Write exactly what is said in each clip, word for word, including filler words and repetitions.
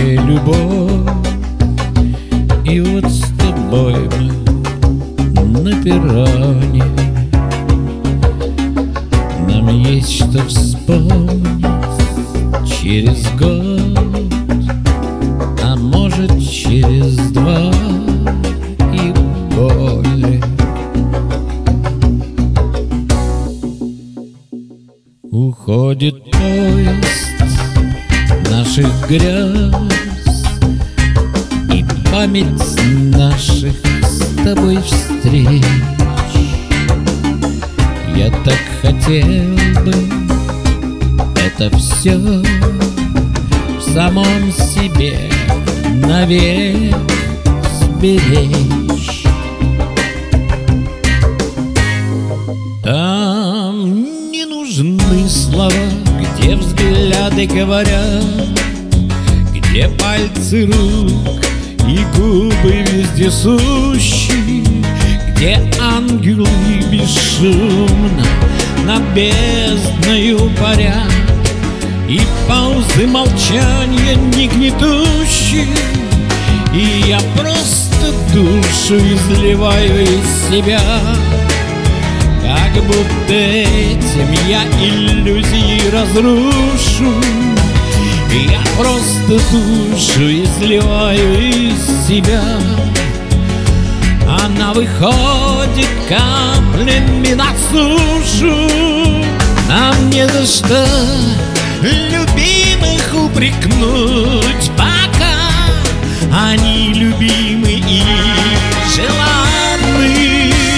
Прощай, любовь, и вот с тобой мы на перроне. Нам есть что вспомнить через год, а может через два и более. Уходит поезд наших грез и память наших с тобой встреч. Я так хотел бы это все в самом себе навек сберечь. Там не нужны слова, где взгляды говорят, где пальцы рук и губы вездесущие, где ангелы бесшумно над бездною парят, и паузы молчания не гнетущие, и я просто душу изливаю из себя, как будто этим я иллюзии разрушу. Я просто душу изливаю из себя. Она выходит каплями на сушу. Нам не за что любимых упрекнуть, пока они любимы и желанны.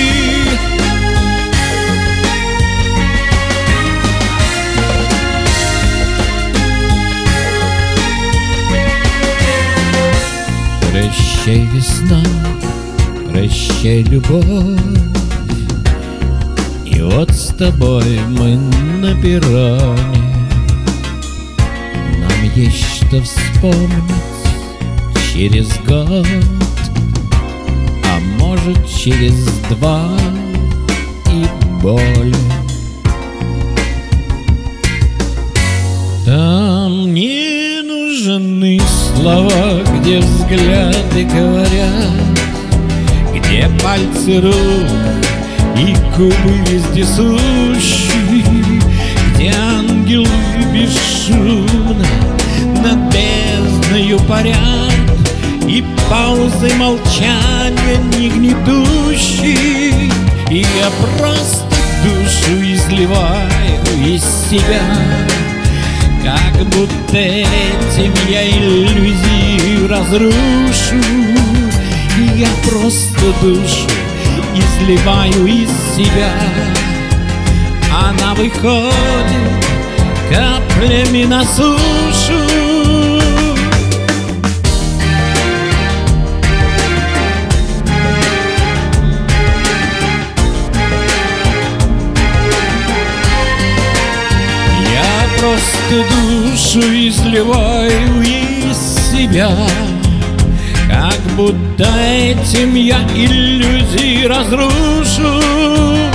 Прощай, весна, прощай, любовь, и вот с тобой мы на перроне. Нам есть что вспомнить через год, а может через два и более. Там не нужны слова, где взгляды говорят, где пальцы рук и губы вездесущие, где ангелы бесшумно над бездною парят, и паузы молчания не гнетущие, и я просто душу изливаю из себя, как будто этим я иллюзии разрушу. И я просто душу изливаю из себя. Она выходит каплями на сушу. Просто душу изливаю из себя, как будто этим я иллюзии разрушу.